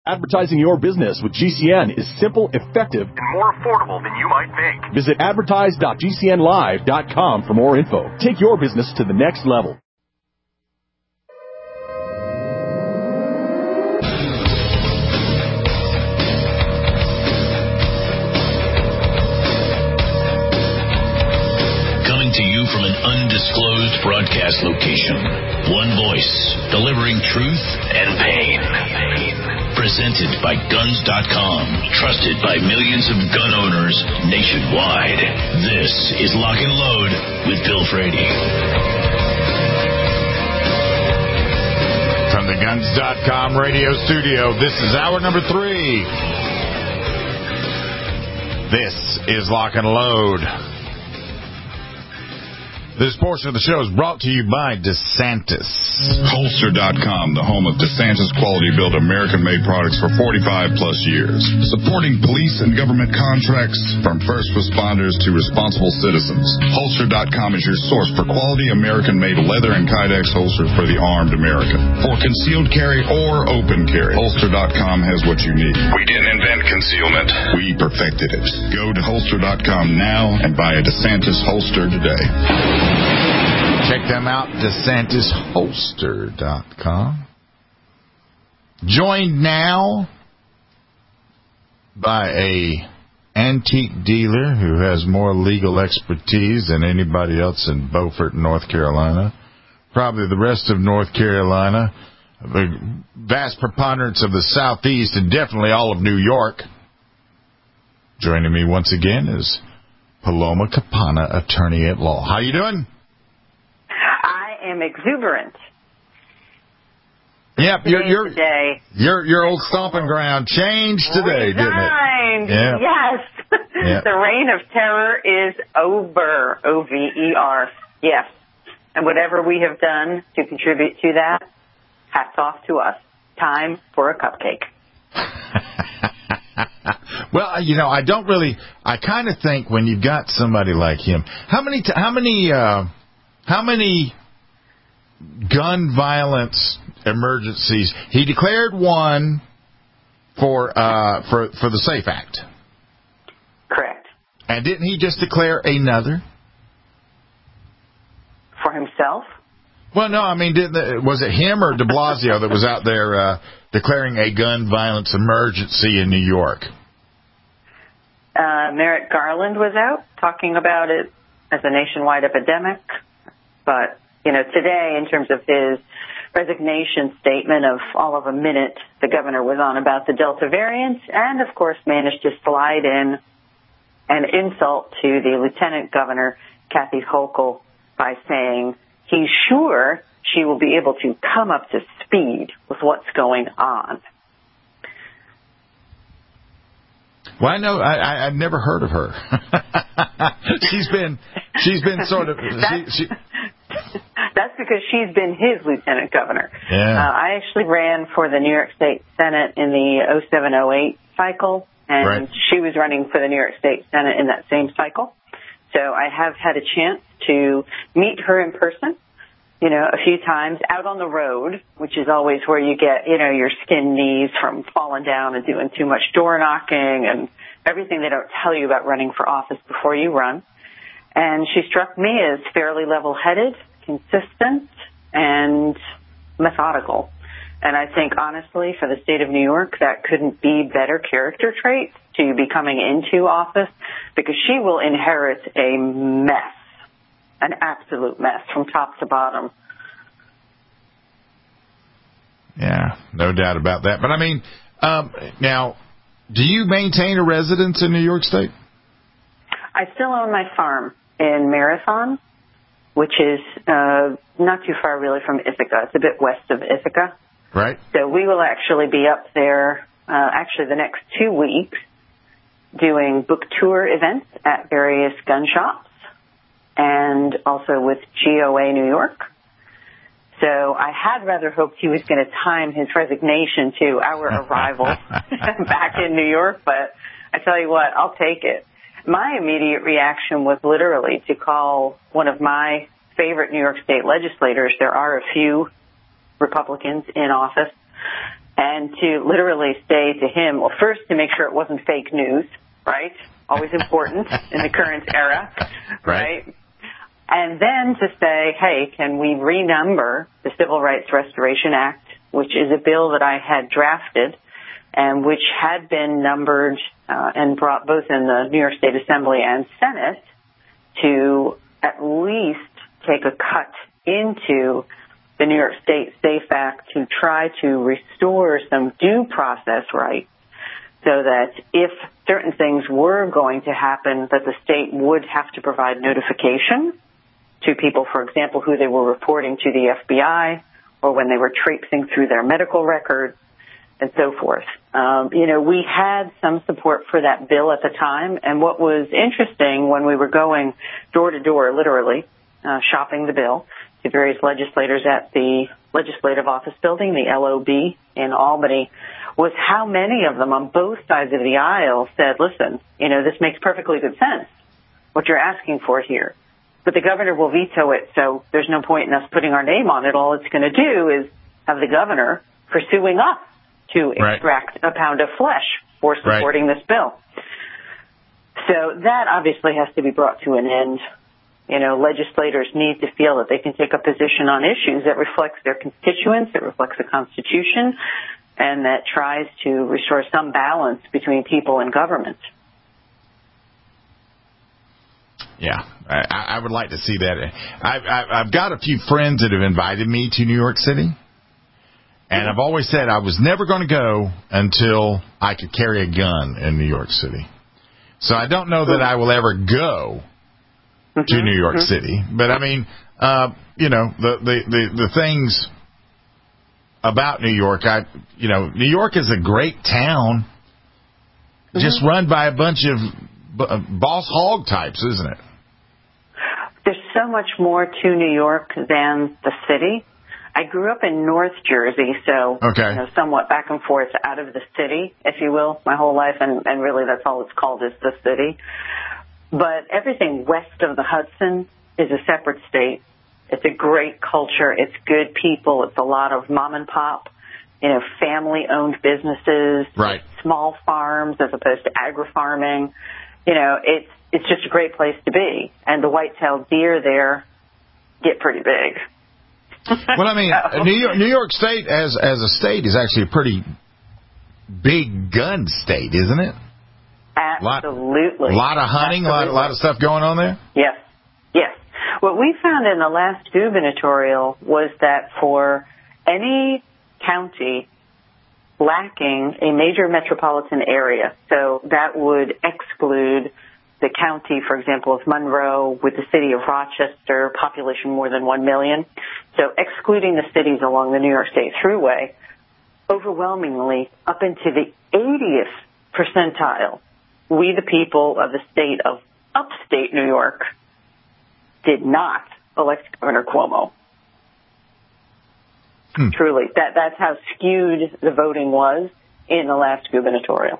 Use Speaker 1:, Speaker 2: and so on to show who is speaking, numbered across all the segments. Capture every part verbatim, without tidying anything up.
Speaker 1: Advertising your business with G C N is simple, effective, and more affordable than you might think. Visit advertise dot g c n live dot com for more info. Take your business to the next level.
Speaker 2: Coming to you from an undisclosed broadcast location. One voice, delivering truth and pain. Presented by guns dot com, trusted by millions of gun owners nationwide. This is Lock and Load with Bill Frady.
Speaker 3: From the guns dot com radio studio, this is hour number three. This is Lock and Load. This portion of the show is brought to you by DeSantis.
Speaker 4: Holster dot com, the home of DeSantis quality-built American-made products for forty-five plus years. Supporting police and government contracts from first responders to responsible citizens. Holster dot com is your source for quality American-made leather and Kydex holsters for the armed American. For concealed carry or open carry, Holster dot com has what you need. We didn't invent concealment. We perfected it. Go to Holster dot com now and buy a DeSantis holster today.
Speaker 3: Check them out, DeSantis Holster dot com. Joined now by a antique dealer who has more legal expertise than anybody else in Beaufort, North Carolina. Probably the rest of North Carolina, the vast preponderance of the Southeast, and definitely all of New York. Joining me once again is Paloma Capana, attorney at law. How you doing?
Speaker 5: I am exuberant.
Speaker 3: Yep, your your
Speaker 5: today.
Speaker 3: your your old stomping ground changed today,
Speaker 5: Resigned.
Speaker 3: didn't it? Yeah.
Speaker 5: Yes.
Speaker 3: Yep.
Speaker 5: The reign of terror is over. O V E R. Yes. And whatever we have done to contribute to that, hats off to us. Time for a cupcake.
Speaker 3: Well, you know, I don't really. I kind of think when you've got somebody like him, how many, t- how many, uh, how many gun violence emergencies he declared? One for uh, for for the SAFE Act.
Speaker 5: Correct.
Speaker 3: And didn't he just declare another
Speaker 5: for himself?
Speaker 3: Well, no, I mean, did the, was it him or de Blasio that was out there uh, declaring a gun violence emergency in New York?
Speaker 5: Uh, Merrick Garland was out talking about it as a nationwide epidemic. But, you know, today, in terms of his resignation statement of all of a minute, the governor was on about the Delta variant and, of course, managed to slide in an insult to the lieutenant governor, Kathy Hochul, by saying he's sure she will be able to come up to speed with what's going on.
Speaker 3: Well, I know I, I, I've never heard of her. she's been she's been sort of.
Speaker 5: That's,
Speaker 3: she, she,
Speaker 5: that's because she's been his lieutenant governor.
Speaker 3: Yeah.
Speaker 5: Uh, I actually ran for the New York State Senate in the oh seven oh eight cycle, and
Speaker 3: right.
Speaker 5: she was running for the New York State Senate in that same cycle. So I have had a chance to meet her in person, you know, a few times out on the road, which is always where you get, you know, your skinned knees from falling down and doing too much door knocking and everything they don't tell you about running for office before you run. And she struck me as fairly level-headed, consistent, and methodical. And I think, honestly, for the state of New York, that couldn't be better character traits to be coming into office, because she will inherit a mess, an absolute mess from top to bottom.
Speaker 3: Yeah, no doubt about that. But, I mean, um, now, do you maintain a residence in New York State?
Speaker 5: I still own my farm in Marathon, which is uh, not too far, really, from Ithaca. It's a bit west of Ithaca.
Speaker 3: Right.
Speaker 5: So we will actually be up there, uh, actually the next two weeks, doing book tour events at various gun shops and also with G O A New York. So I had rather hoped he was going to time his resignation to our arrival back in New York, but I tell you what, I'll take it. My immediate reaction was literally to call one of my favorite New York State legislators. There are a few Republicans in office, and to literally say to him, well, first to make sure it wasn't fake news, right? Always important in the current era, right? right? And then to say, hey, can we renumber the Civil Rights Restoration Act, which is a bill that I had drafted and which had been numbered uh, and brought both in the New York State Assembly and Senate to at least take a cut into the New York State SAFE Act to try to restore some due process rights so that if certain things were going to happen, that the state would have to provide notification to people, for example, who they were reporting to the F B I or when they were traipsing through their medical records and so forth. Um, you know, we had some support for that bill at the time, and what was interesting when we were going door to door, literally, uh, shopping the bill to various legislators at the Legislative Office Building, the L O B in Albany, was how many of them on both sides of the aisle said, listen, you know, this makes perfectly good sense, what you're asking for here. But the governor will veto it, so there's no point in us putting our name on it. All it's going to do is have the governor pursuing us to
Speaker 3: right.
Speaker 5: extract a pound of flesh for supporting right. this bill. So that obviously has to be brought to an end. You know, legislators need to feel that they can take a position on issues that reflects their constituents, that reflects the Constitution, and that tries to restore some balance between people and government.
Speaker 3: Yeah, I, I would like to see that. I've, I've got a few friends that have invited me to New York City, and I've always said I was never going to go until I could carry a gun in New York City. So I don't know that I will ever go mm-hmm. to New York mm-hmm. City. But, I mean, uh, you know, the, the, the, the things about New York, I, you know, New York is a great town mm-hmm. just run by a bunch of b- boss hog types, isn't it?
Speaker 5: There's so much more to New York than the city. I grew up in North Jersey, so
Speaker 3: okay.
Speaker 5: you know, somewhat back and forth out of the city, if you will, my whole life, and, and really that's all it's called is the city. But everything west of the Hudson is a separate state. It's a great culture. It's good people. It's a lot of mom and pop, you know, family-owned businesses,
Speaker 3: right.
Speaker 5: small farms as opposed to agri-farming. You know, it's it's just a great place to be. And the white-tailed deer there get pretty big.
Speaker 3: Well, I mean, so. New York, New York State as as a state is actually a pretty big gun state, isn't it?
Speaker 5: Absolutely.
Speaker 3: A lot, lot of hunting, a lot, a lot of stuff going on there?
Speaker 5: Yes, yes. What we found in the last gubernatorial was that for any county lacking a major metropolitan area, so that would exclude the county, for example, of Monroe with the city of Rochester, population more than one million. So excluding the cities along the New York State Thruway, overwhelmingly up into the eightieth percentile, we the people of the state of upstate New York did not elect Governor Cuomo. Hmm. Truly, that that's how skewed the voting was in the last gubernatorial.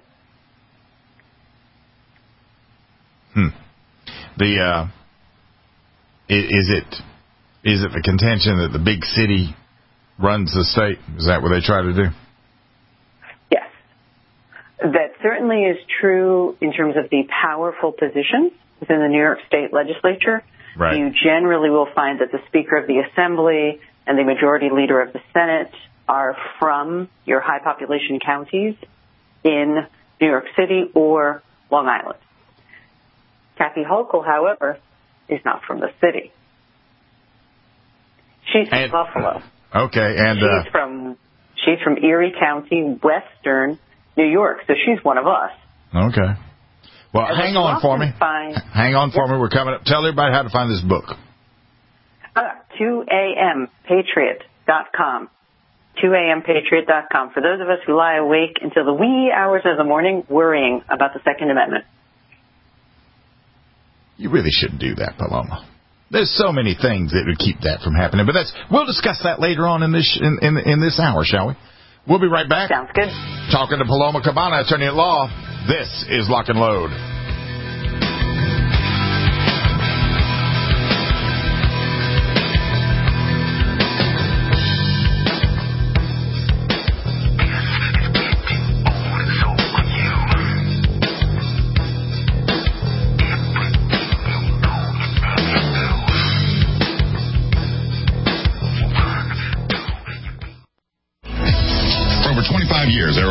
Speaker 3: Hmm. The uh, is it is it the contention that the big city runs the state? Is that what they try to do?
Speaker 5: Yes, that certainly is true in terms of the powerful positions within the New York State Legislature.
Speaker 3: Right.
Speaker 5: You generally will find that the Speaker of the Assembly and the Majority Leader of the Senate are from your high population counties in New York City or Long Island. Kathy Hochul, however, is not from the city. She's from
Speaker 3: and,
Speaker 5: Buffalo.
Speaker 3: Okay, and
Speaker 5: she's
Speaker 3: uh,
Speaker 5: from she's from Erie County, Western New York, so she's one of us.
Speaker 3: Okay. Well,
Speaker 5: and
Speaker 3: hang on for me.
Speaker 5: Find,
Speaker 3: hang on for
Speaker 5: yep.
Speaker 3: me. We're coming up. Tell everybody how to find this book.
Speaker 5: Uh, two a m patriot dot com. two a m patriot dot com. For those of us who lie awake until the wee hours of the morning worrying about the Second Amendment.
Speaker 3: You really shouldn't do that, Paloma. There's so many things that would keep that from happening, but that's we'll discuss that later on in this in, in, in this hour, shall we? We'll be right back.
Speaker 5: Sounds good.
Speaker 3: Talking to Paloma Cabana, attorney at law. This is Lock and Load.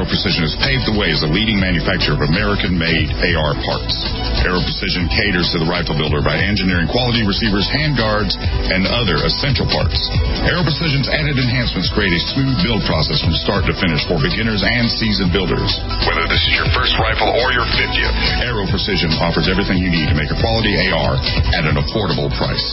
Speaker 4: Aero Precision has paved the way as a leading manufacturer of American-made A R parts. Aero Precision caters to the rifle builder by engineering quality receivers, handguards, and other essential parts. Aero Precision's added enhancements create a smooth build process from start to finish for beginners and seasoned builders. Whether this is your first rifle or your fiftieth, Aero Precision offers everything you need to make a quality A R at an affordable price.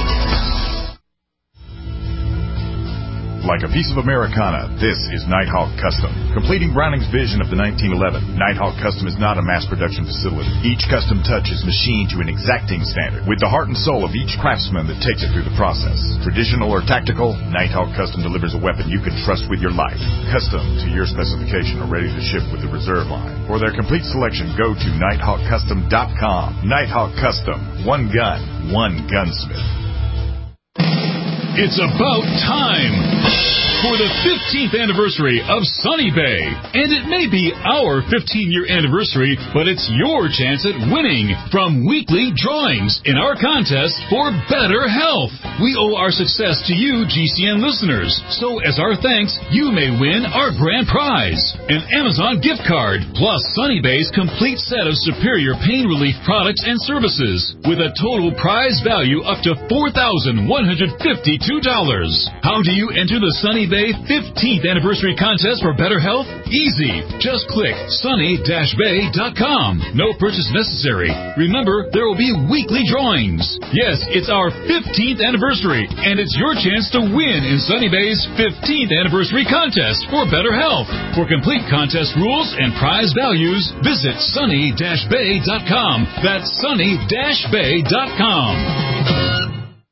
Speaker 6: Like a piece of Americana, this is Nighthawk Custom. Completing Browning's vision of the nineteen eleven, Nighthawk Custom is not a mass production facility. Each custom touch is machined to an exacting standard, with the heart and soul of each craftsman that takes it through the process. Traditional or tactical, Nighthawk Custom delivers a weapon you can trust with your life. Custom to your specification or ready to ship with the reserve line. For their complete selection, go to nighthawk custom dot com. Nighthawk Custom. One gun, one gunsmith.
Speaker 7: It's about time for the fifteenth anniversary of Sunny Bay. And it may be our fifteen-year anniversary, but it's your chance at winning from weekly drawings in our contest for better health. We owe our success to you, G C N listeners. So as our thanks, you may win our grand prize, an Amazon gift card, plus Sunny Bay's complete set of superior pain relief products and services, with a total prize value up to four thousand one hundred fifty-two dollars. How do you enter the Sunny Bay fifteenth anniversary contest for better health? Easy. Just click sunny dash bay dot com. No purchase necessary. Remember, there will be weekly drawings. Yes, it's our fifteenth anniversary, and it's your chance to win in Sunny Bay's fifteenth anniversary contest for better health. For complete contest rules and prize values, visit sunny dash bay dot com. That's sunny dash bay dot com.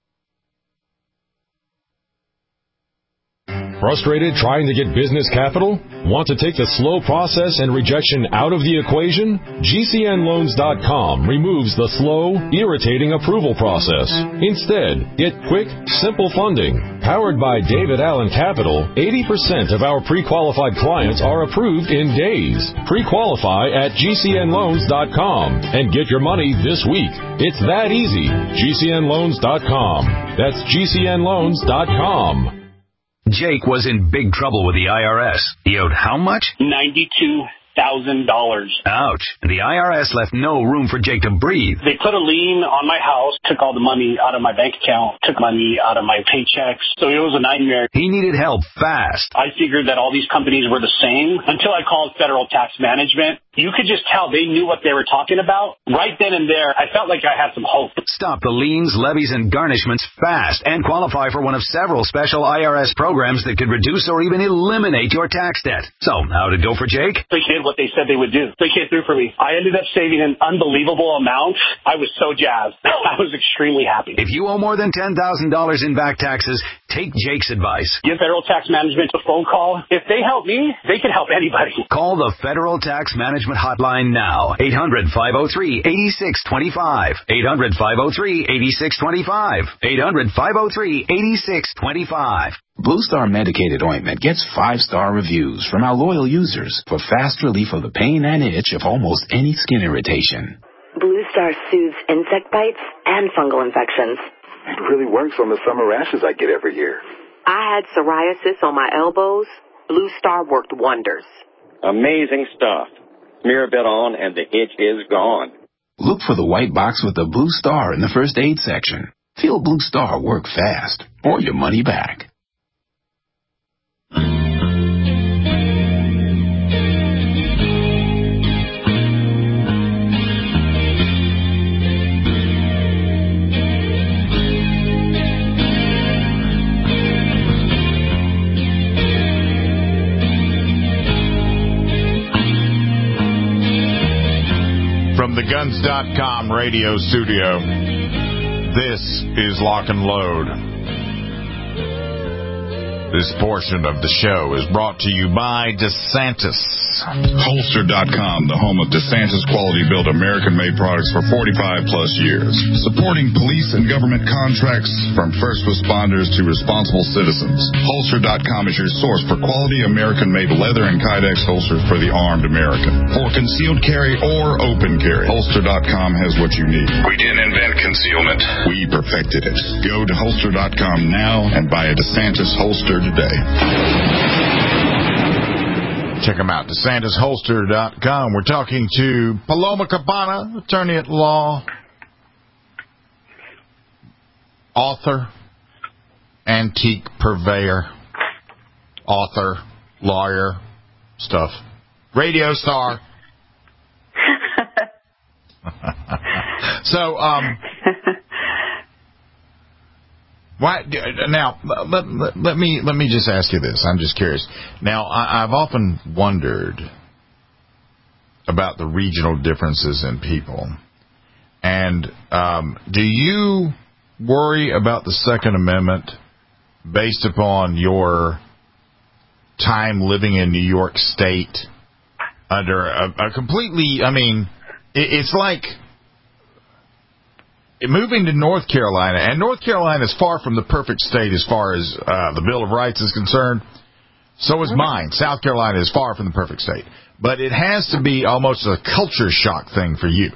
Speaker 8: Frustrated trying to get business capital? Want to take the slow process and rejection out of the equation? G C N loans dot com removes the slow, irritating approval process. Instead, get quick, simple funding. Powered by David Allen Capital, eighty percent of our pre-qualified clients are approved in days. Pre-qualify at G C N loans dot com and get your money this week. It's that easy. G C N loans dot com. That's G C N loans dot com.
Speaker 2: Jake was in big trouble with the I R S. He owed how much?
Speaker 9: ninety-two thousand dollars.
Speaker 2: Ouch. The I R S left no room for Jake to breathe.
Speaker 9: They put a lien on my house, took all the money out of my bank account, took money out of my paychecks. So it was a nightmare.
Speaker 2: He needed help fast.
Speaker 9: I figured that all these companies were the same until I called Federal Tax Management. You could just tell they knew what they were talking about. Right then and there, I felt like I had some hope.
Speaker 2: Stop the liens, levies, and garnishments fast and qualify for one of several special I R S programs that could reduce or even eliminate your tax debt. So, how'd it go for Jake?
Speaker 9: They did what they said they would do. They came through for me. I ended up saving an unbelievable amount. I was so jazzed. I was extremely happy.
Speaker 2: If you owe more than ten thousand dollars in back taxes, take Jake's advice.
Speaker 9: Give Federal Tax Management a phone call. If they help me, they can help anybody.
Speaker 2: Call the Federal Tax Management Hotline now. eight hundred, five oh three, eight six two five. eight hundred, five oh three, eight six two five. eight hundred, five oh three, eight six two five.
Speaker 10: Blue Star Medicated Ointment gets five-star reviews from our loyal users for fast relief of the pain and itch of almost any skin irritation.
Speaker 11: Blue Star soothes insect bites and fungal infections.
Speaker 12: It really works on the summer rashes I get every year.
Speaker 11: I had psoriasis on my elbows. Blue Star worked wonders.
Speaker 13: Amazing stuff. Smear a bit on and the itch is gone.
Speaker 10: Look for the white box with the Blue Star in the first aid section. Feel Blue Star work fast or your money back.
Speaker 3: From the guns dot com radio studio, this is Lock and Load. This portion of the show is brought to you by DeSantis.
Speaker 4: Holster dot com, the home of DeSantis quality built American-made products for forty-five plus years. Supporting police and government contracts from first responders to responsible citizens. Holster dot com is your source for quality American-made leather and Kydex holsters for the armed American. For concealed carry or open carry, Holster dot com has what you need. We didn't invent concealment. We perfected it. Go to Holster dot com now and buy a DeSantis holster today.
Speaker 3: Check them out, DeSantis Holster dot com. We're talking to Paloma Cabana, attorney at law, author, antique purveyor, author, lawyer, stuff, radio star. so, um, why now? Let, let, let me let me just ask you this. I'm just curious. Now, I, I've often wondered about the regional differences in people, and um, do you worry about the Second Amendment based upon your time living in New York State under a, a completely? I mean, it, it's like moving to North Carolina, and North Carolina is far from the perfect state as far as uh, the Bill of Rights is concerned. So is mine. South Carolina is far from the perfect state. But it has to be almost a culture shock thing for you.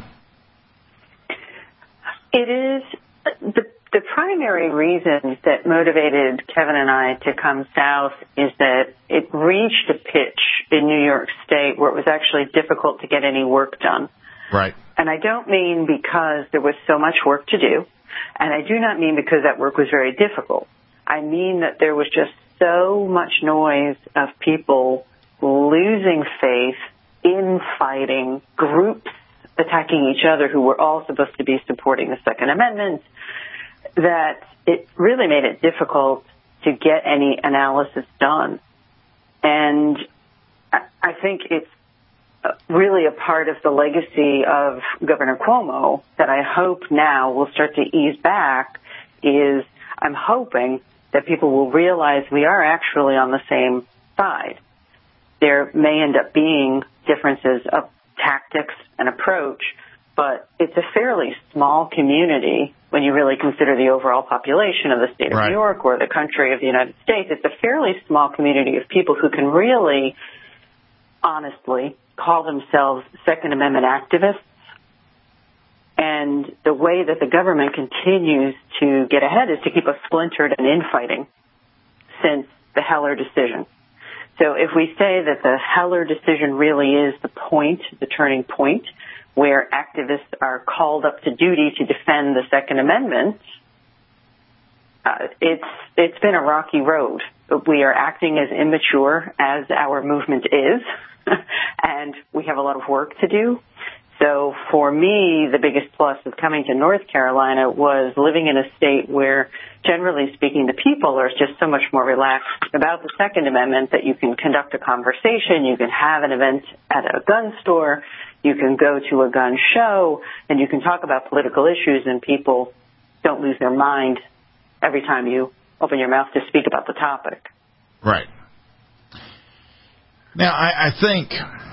Speaker 5: It is. The, the primary reason that motivated Kevin and I to come south is that it reached a pitch in New York State where it was actually difficult to get any work done.
Speaker 3: Right.
Speaker 5: And I don't mean because there was so much work to do, and I do not mean because that work was very difficult. I mean that there was just so much noise of people losing faith, infighting, groups attacking each other who were all supposed to be supporting the Second Amendment, that it really made it difficult to get any analysis done. And I think it's really a part of the legacy of Governor Cuomo that I hope now will start to ease back is I'm hoping that people will realize we are actually on the same side. There may end up being differences of tactics and approach, but it's a fairly small community when you really consider the overall population of the state of
Speaker 3: right.
Speaker 5: New York or the country of the United States. It's a fairly small community of people who can really, honestly, call themselves Second Amendment activists. And the way that the government continues to get ahead is to keep us splintered and infighting since the Heller decision. So if we say that the Heller decision really is the point, the turning point, where activists are called up to duty to defend the Second Amendment, uh, it's it's been a rocky road. We are acting as immature as our movement is, and we have a lot of work to do. So for me, the biggest plus of coming to North Carolina was living in a state where, generally speaking, the people are just so much more relaxed about the Second Amendment that you can conduct a conversation, you can have an event at a gun store, you can go to a gun show, and you can talk about political issues, and people don't lose their mind every time you open your mouth to speak about the topic.
Speaker 3: Right. Now, I, I think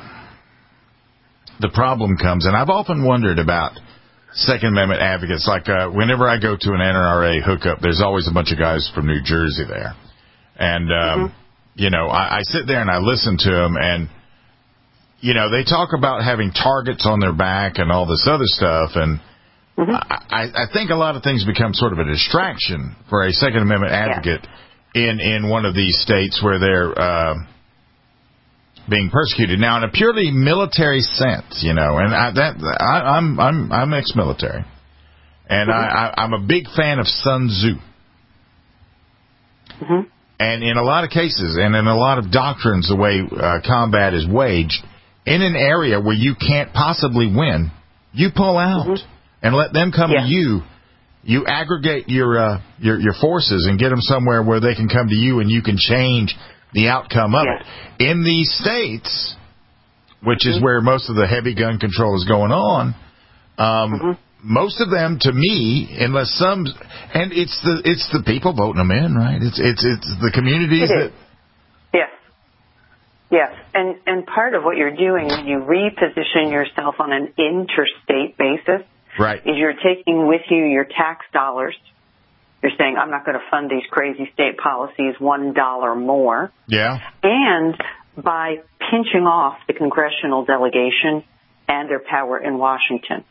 Speaker 3: the problem comes, and I've often wondered about Second Amendment advocates. Like uh, whenever I go to an N R A hookup, there's always a bunch of guys from New Jersey there. And, um, mm-hmm. you know, I, I sit there and I listen to them, and, you know, they talk about having targets on their back and all this other stuff. And mm-hmm. I, I think a lot of things become sort of a distraction for a Second Amendment advocate yeah. in, in one of these states where they're uh, being persecuted. Now, in a purely military sense, you know, and I, that I, I'm I'm I'm ex-military, and mm-hmm. I, I, I'm a big fan of Sun Tzu.
Speaker 5: Mm-hmm.
Speaker 3: And in a lot of cases, and in a lot of doctrines, the way uh, combat is waged, in an area where you can't possibly win, you pull out mm-hmm. and let them come yeah. to you. You aggregate your uh, your your forces and get them somewhere where they can come to you, and you can change the outcome of
Speaker 5: yeah.
Speaker 3: it. In these states, which mm-hmm. is where most of the heavy gun control is going on, um, mm-hmm. most of them, to me, unless some, and it's the it's the people voting them in, right? It's it's it's the communities
Speaker 5: it
Speaker 3: that.
Speaker 5: Is. Yes. Yes, and and part of what you're doing when you reposition yourself on an interstate basis,
Speaker 3: right,
Speaker 5: is you're taking with you your tax dollars. You're saying, I'm not going to fund these crazy state policies one dollar more.
Speaker 3: Yeah.
Speaker 5: And by pinching off the congressional delegation and their power in Washington.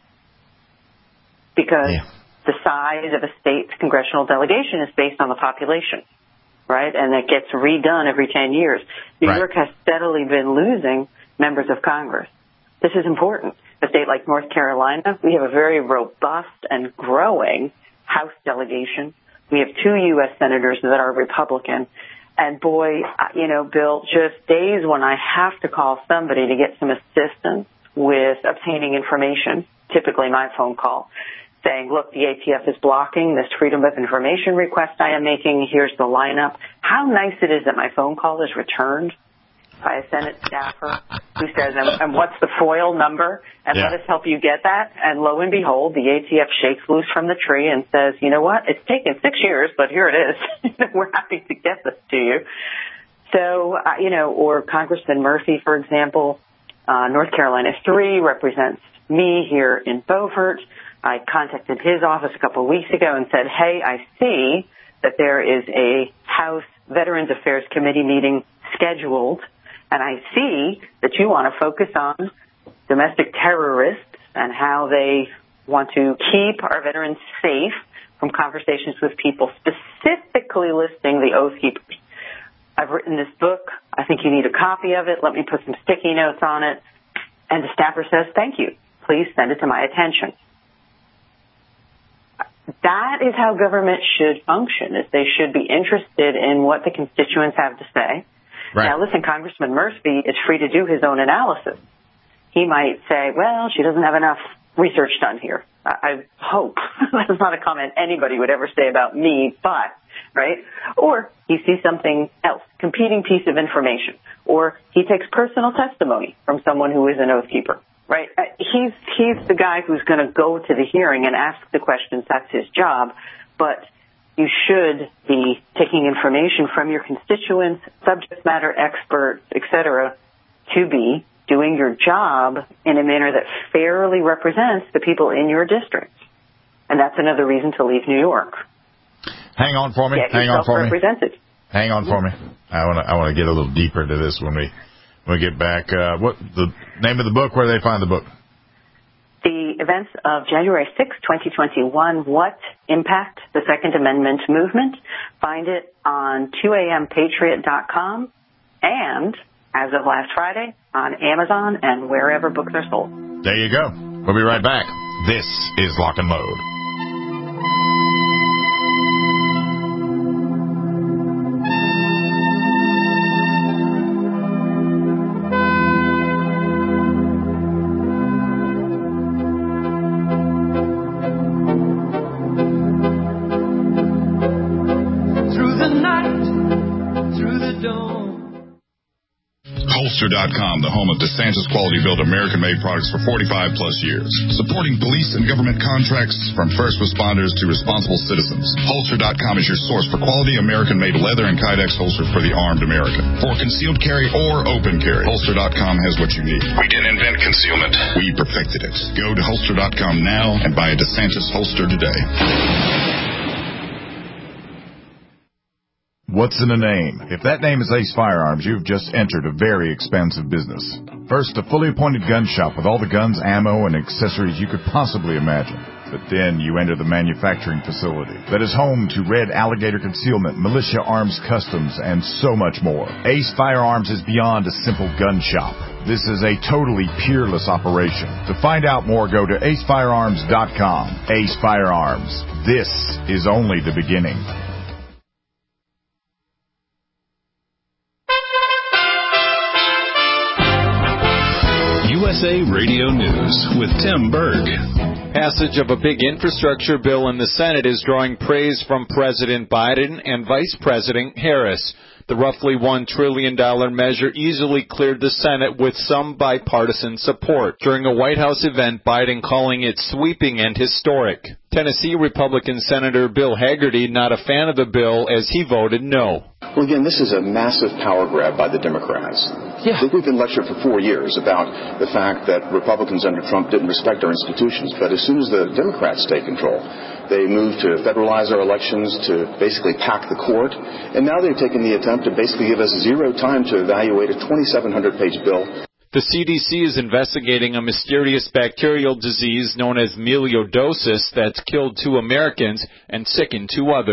Speaker 5: Because
Speaker 3: yeah.
Speaker 5: the size of a state's congressional delegation is based on the population. right? And it gets redone every ten years. New
Speaker 3: right.
Speaker 5: York has steadily been losing members of Congress. This is important. A state like North Carolina, we have a very robust and growing House delegation. We have two U S senators that are Republican. And boy, you know, Bill, just days when I have to call somebody to get some assistance with obtaining information, typically my phone call, saying, look, the A T F is blocking this Freedom of Information request I am making. Here's the lineup. How nice it is that my phone call is returned by a Senate staffer who says, and, and what's the FOIL number? And yeah. let us help you get that. And lo and behold, the A T F shakes loose from the tree and says, you know what? It's taken six years, but here it is. We're happy to get this to you. So, uh, you know, or Congressman Murphy, for example, uh, North Carolina three represents me here in Beaufort. I contacted his office a couple of weeks ago and said, hey, I see that there is a House Veterans Affairs Committee meeting scheduled, and I see that you want to focus on domestic terrorists and how they want to keep our veterans safe from conversations with people, specifically listing the Oath Keepers. I've written this book. I think you need a copy of it. Let me put some sticky notes on it. And the staffer says, thank you. Please send it to my attention. That is how government should function, is they should be interested in what the constituents have to say. Right. Now, listen, Congressman Murphy is free to do his own analysis. He might say, well, she doesn't have enough research done here. I, I hope. That's not a comment anybody would ever say about me, but, right? Or he sees something else, competing piece of information. Or he takes personal testimony from someone who is an Oath Keeper, right? He's, he's the guy who's going to go to the hearing and ask the questions. That's his job. But you should be taking information from your constituents, subject matter experts, et cetera, to be doing your job in a manner that fairly represents the people in your district. And that's another reason to leave New York.
Speaker 3: Hang on for me.
Speaker 5: Get
Speaker 3: Hang on for me.
Speaker 5: Represented.
Speaker 3: Hang on for me. I want to I want to get a little deeper into this when we when we get back. Uh, what the name of the book? Where do they find the book?
Speaker 5: The events of January sixth, twenty twenty-one, What Impact the Second Amendment Movement. Find it on two a m patriot dot com and, as of last Friday, on Amazon and wherever books are sold.
Speaker 3: There you go. We'll be right back. This is Lock and Load.
Speaker 4: Holster dot com, the home of DeSantis quality-built American-made products for forty-five plus years. Supporting police and government contracts from first responders to responsible citizens. Holster dot com is your source for quality American-made leather and Kydex holsters for the armed American. For concealed carry or open carry, Holster dot com has what you need. We didn't invent concealment. We perfected it. Go to Holster dot com now and buy a DeSantis holster today.
Speaker 6: What's in a name? If that name is Ace Firearms, you've just entered a very expansive business. First, a fully appointed gun shop with all the guns, ammo, and accessories you could possibly imagine. But then you enter the manufacturing facility that is home to Red Alligator Concealment, Militia Arms Customs, and so much more. Ace Firearms is beyond a simple gun shop. This is a totally peerless operation. To find out more, go to ace firearms dot com. Ace Firearms. This is only the beginning.
Speaker 7: U S A Radio News with Tim Berg.
Speaker 14: Passage of a big infrastructure bill in the Senate is drawing praise from President Biden and Vice President Harris. The roughly one trillion dollars measure easily cleared the Senate with some bipartisan support. During a White House event, Biden calling it sweeping and historic. Tennessee Republican Senator Bill Hagerty not a fan of the bill as he voted no.
Speaker 15: Well, again, this is a massive power grab by the Democrats. Yeah. I think we've been lectured for four years about the fact that Republicans under Trump didn't respect our institutions, but as soon as the Democrats take control, they moved to federalize our elections, to basically pack the court, and now they've taken the attempt to basically give us zero time to evaluate a twenty-seven hundred page bill.
Speaker 14: The C D C is investigating a mysterious bacterial disease known as melioidosis that's killed two Americans and sickened two others.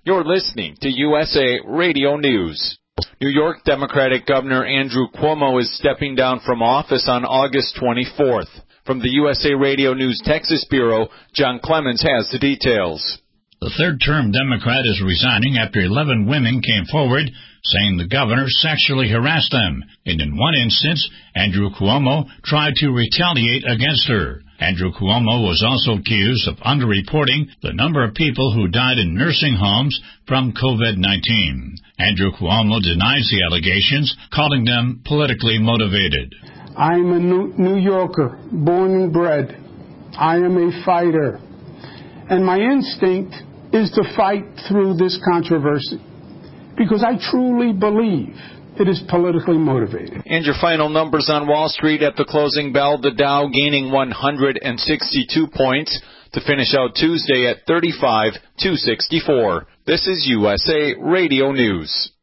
Speaker 14: You're listening to U S A Radio News. New York Democratic Governor Andrew Cuomo is stepping down from office on August twenty-fourth. From the U S A Radio News Texas Bureau, John Clemens has the details.
Speaker 16: The third-term Democrat is resigning after eleven women came forward saying the governor sexually harassed them. And in one instance, Andrew Cuomo tried to retaliate against her. Andrew Cuomo was also accused of underreporting the number of people who died in nursing homes from COVID nineteen. Andrew Cuomo denies the allegations, calling them politically motivated.
Speaker 17: I'm a New Yorker, born and bred. I am a fighter. And my instinct is to fight through this controversy because I truly believe it is politically motivated.
Speaker 14: And your final numbers on Wall Street at the closing bell, the Dow gaining one hundred sixty-two points to finish out Tuesday at thirty-five thousand two hundred sixty-four. This is U S A Radio News.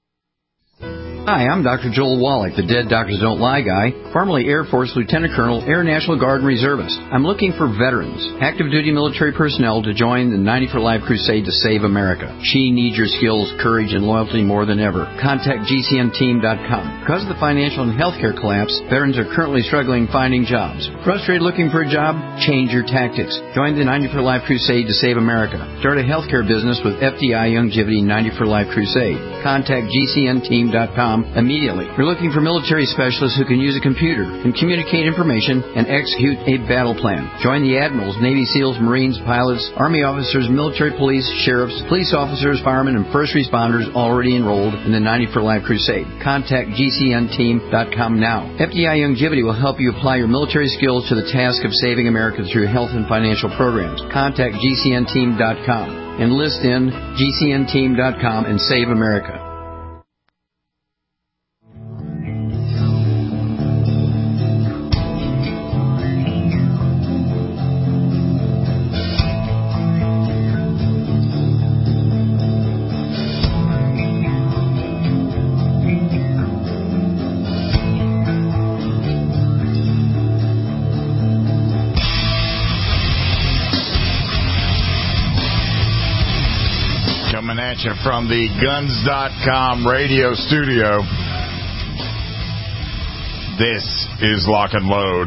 Speaker 18: Hi, I'm Doctor Joel Wallach, the Dead Doctors Don't Lie guy, formerly Air Force Lieutenant Colonel, Air National Guard and Reservist. I'm looking for veterans, active duty military personnel to join the ninety for Life crusade to save America. She needs your skills, courage, and loyalty more than ever. Contact G C N team dot com. Because of the financial and healthcare collapse, veterans are currently struggling finding jobs. Frustrated looking for a job? Change your tactics. Join the ninety for Life crusade to save America. Start a healthcare business with F D I Longevity ninety for Life crusade. Contact G C N team dot com immediately. We're looking for military specialists who can use a computer and communicate information and execute a battle plan. Join the admirals, Navy SEALs, Marines, pilots, Army officers, military police, sheriffs, police officers, firemen, and first responders already enrolled in the ninety for Life crusade. Contact G C N team dot com now. F D I Longevity will help you apply your military skills to the task of saving America through health and financial programs. Contact G C N team dot com. Enlist in G C N team dot com and save America.
Speaker 3: From the guns dot com radio studio, this is Lock and Load.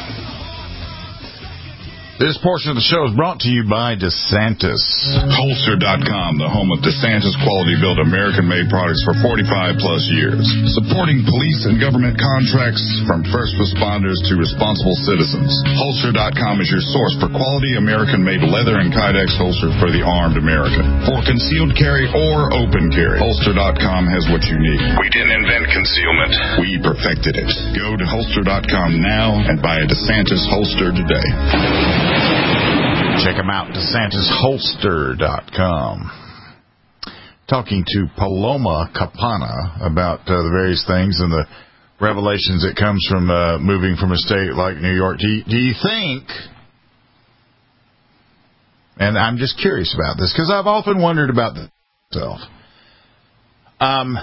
Speaker 3: This portion of the show is brought to you by DeSantis.
Speaker 4: Holster dot com, the home of DeSantis quality-built American-made products for forty-five plus years. Supporting police and government contracts from first responders to responsible citizens. Holster dot com is your source for quality American-made leather and Kydex holsters for the armed American. For concealed carry or open carry, Holster dot com has what you need. We didn't invent concealment. We perfected it. Go to Holster dot com now and buy a DeSantis holster today.
Speaker 3: Check them out, DeSantis Holster dot com. Talking to Paloma Campana about uh, the various things and the revelations that comes from uh, moving from a state like New York. Do you, do you think, and I'm just curious about this because I've often wondered about this myself, um,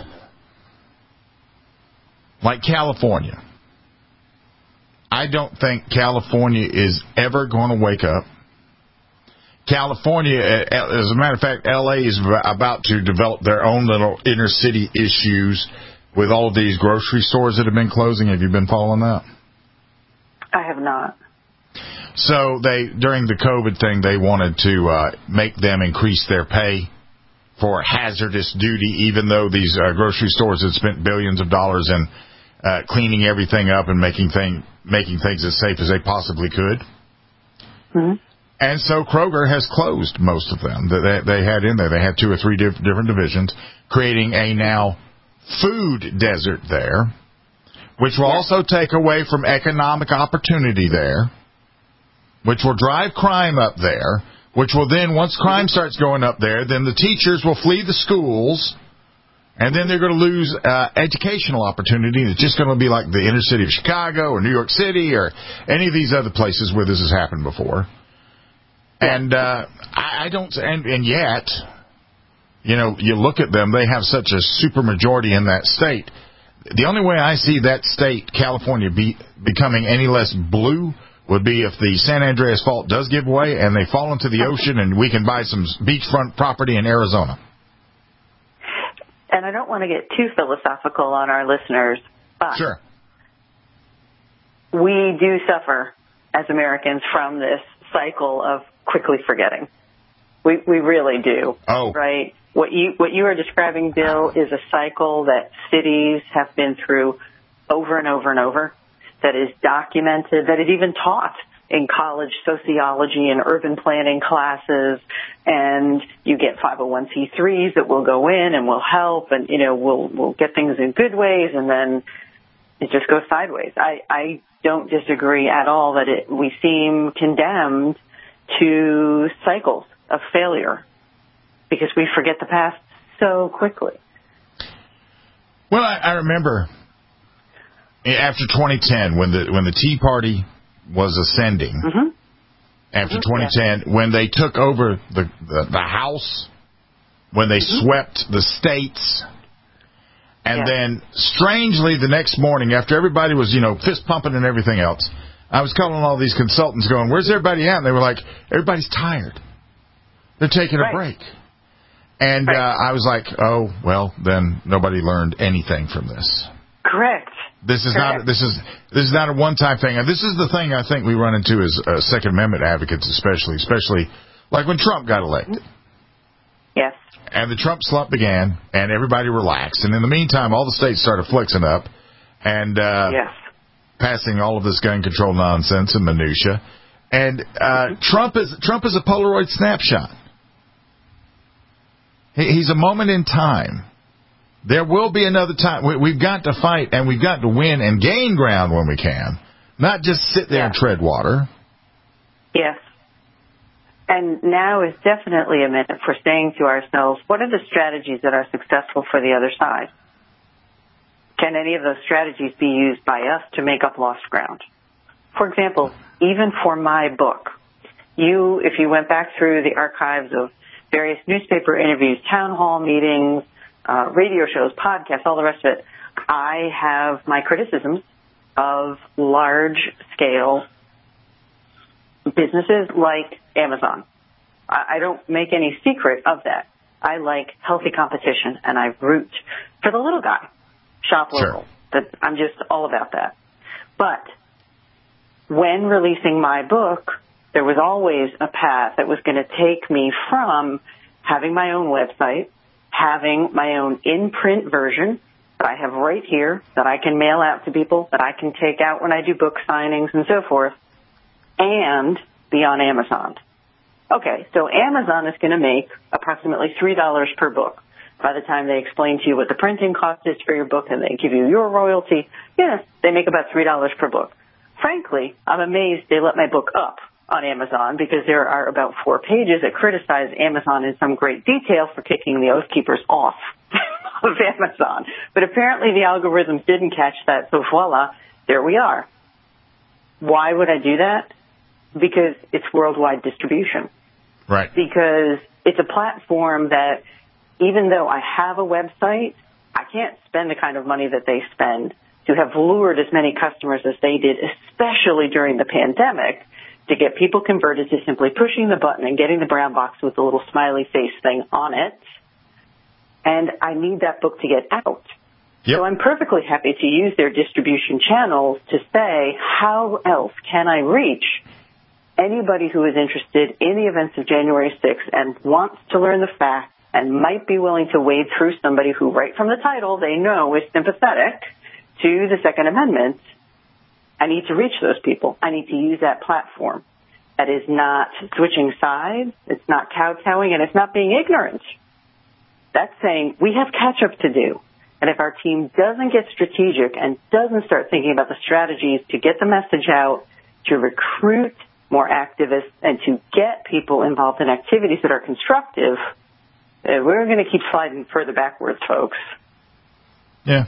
Speaker 3: like California. I don't think California is ever going to wake up. California, as a matter of fact, L A is about to develop their own little inner city issues with all these grocery stores that have been closing. Have you been following that?
Speaker 5: I have not.
Speaker 3: So they, during the COVID thing, they wanted to uh, make them increase their pay for hazardous duty, even though these uh, grocery stores had spent billions of dollars in uh, cleaning everything up and making thing, making things as safe as they possibly could.
Speaker 5: Mm-hmm.
Speaker 3: And so Kroger has closed most of them that they had in there. They had two or three diff- different divisions, creating a now food desert there, which will also take away from economic opportunity there, which will drive crime up there, which will then, once crime starts going up there, then the teachers will flee the schools, and then they're going to lose uh, educational opportunity. It's just going to be like the inner city of Chicago or New York City or any of these other places where this has happened before. And uh, I don't, and, and yet, you know, you look at them, they have such a super majority in that state. The only way I see that state, California, be, becoming any less blue would be if the San Andreas Fault does give way and they fall into the ocean and we can buy some beachfront property in Arizona.
Speaker 5: And I don't want to get too philosophical on our listeners, but
Speaker 3: sure.
Speaker 5: we do suffer as Americans from this cycle of quickly forgetting. We we really do.
Speaker 3: Oh.
Speaker 5: Right? What you what you are describing, Bill, is a cycle that cities have been through over and over and over, that is documented, that is even taught in college sociology and urban planning classes, and you get five oh one c threes that will go in and will help, and, you know, we'll we'll get things in good ways, and then it just goes sideways. I, I don't disagree at all that it, we seem condemned to cycles of failure because we forget the past so quickly.
Speaker 3: Well, I, I remember after twenty ten when the when the Tea Party was ascending,
Speaker 5: mm-hmm.
Speaker 3: after
Speaker 5: mm-hmm.
Speaker 3: twenty ten, yeah. when they took over the, the, the House, when they mm-hmm. swept the states, and yeah. then, strangely, the next morning, after everybody was, you know, fist pumping and everything else, I was calling all these consultants going, where's everybody at? And they were like, everybody's tired. They're taking right. a break. And right. uh, I was like, oh, well, then nobody learned anything from this.
Speaker 5: Correct.
Speaker 3: This is Correct. not this is this is not a one-time thing. And this is the thing I think we run into as uh, Second Amendment advocates, especially, especially like when Trump got elected.
Speaker 5: Yes.
Speaker 3: And the Trump slump began, and everybody relaxed. And in the meantime, all the states started flexing up and uh,
Speaker 5: yes.
Speaker 3: passing all of this gun control nonsense and minutia. And uh, mm-hmm. Trump is Trump is a Polaroid snapshot. He, he's a moment in time. There will be another time. We, we've got to fight, and we've got to win and gain ground when we can, not just sit there yeah. and tread water.
Speaker 5: Yes. And now is definitely a minute for saying to ourselves, what are the strategies that are successful for the other side? Can any of those strategies be used by us to make up lost ground? For example, even for my book, you, if you went back through the archives of various newspaper interviews, town hall meetings, uh, radio shows, podcasts, all the rest of it, I have my criticisms of large-scale businesses like Amazon. I don't make any secret of that. I like healthy competition, and I root for the little guy. Shop local. Sure. That I'm just all about that. But when releasing my book, there was always a path that was going to take me from having my own website, having my own in-print version that I have right here, that I can mail out to people, that I can take out when I do book signings and so forth, and be on Amazon. Okay, so Amazon is going to make approximately three dollars per book. By the time they explain to you what the printing cost is for your book and they give you your royalty, yes, they make about three dollars per book. Frankly, I'm amazed they let my book up on Amazon because there are about four pages that criticize Amazon in some great detail for kicking the Oath Keepers off of Amazon. But apparently the algorithms didn't catch that, so voila, there we are. Why would I do that? Because it's worldwide distribution.
Speaker 3: Right.
Speaker 5: Because it's a platform that, even though I have a website, I can't spend the kind of money that they spend to have lured as many customers as they did, especially during the pandemic, to get people converted to simply pushing the button and getting the brown box with the little smiley face thing on it. And I need that book to get out.
Speaker 3: Yep.
Speaker 5: So I'm perfectly happy to use their distribution channels to say, how else can I reach anybody who is interested in the events of January sixth and wants to learn the facts and might be willing to wade through somebody who, right from the title, they know is sympathetic to the Second Amendment. I need to reach those people. I need to use that platform. That is not switching sides. It's not kowtowing, and it's not being ignorant. That's saying we have catch-up to do. And if our team doesn't get strategic and doesn't start thinking about the strategies to get the message out, to recruit more activists, and to get people involved in activities that are constructive, uh, we're going to keep sliding further backwards, folks.
Speaker 3: Yeah.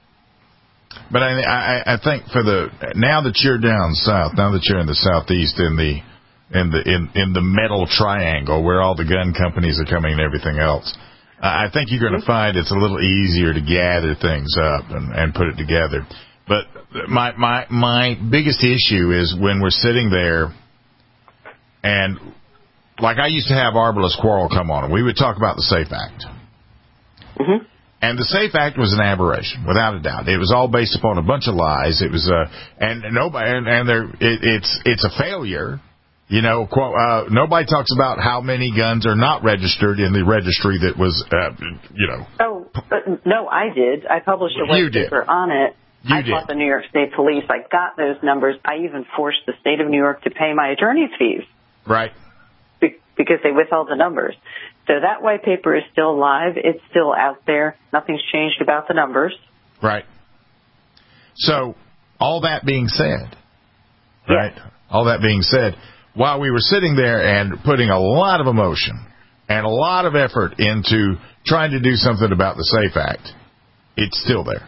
Speaker 3: But I, I, I think for the now that you're down south, now that you're in the southeast, in the in the in, in the metal triangle where all the gun companies are coming and everything else, uh, I think you're going to find it's a little easier to gather things up and, and put it together. But my my my biggest issue is when we're sitting there, and like I used to have Arbalest Quarrel come on, and we would talk about the SAFE Act.
Speaker 5: Mm-hmm.
Speaker 3: And the SAFE Act was an aberration, without a doubt. It was all based upon a bunch of lies. It was uh, and nobody and, and there it, it's it's a failure. You know, quote, uh, nobody talks about how many guns are not registered in the registry that was, uh, you know.
Speaker 5: Oh, but no, I did. I published a white paper on it.
Speaker 3: You
Speaker 5: I
Speaker 3: did.
Speaker 5: fought the New York State Police. I got those numbers. I even forced the state of New York to pay my attorney's fees.
Speaker 3: Right.
Speaker 5: Be- because they withheld the numbers. So that white paper is still live. It's still out there. Nothing's changed about the numbers.
Speaker 3: Right. So, all that being said, right, all that being said, while we were sitting there and putting a lot of emotion and a lot of effort into trying to do something about the SAFE Act, it's still there.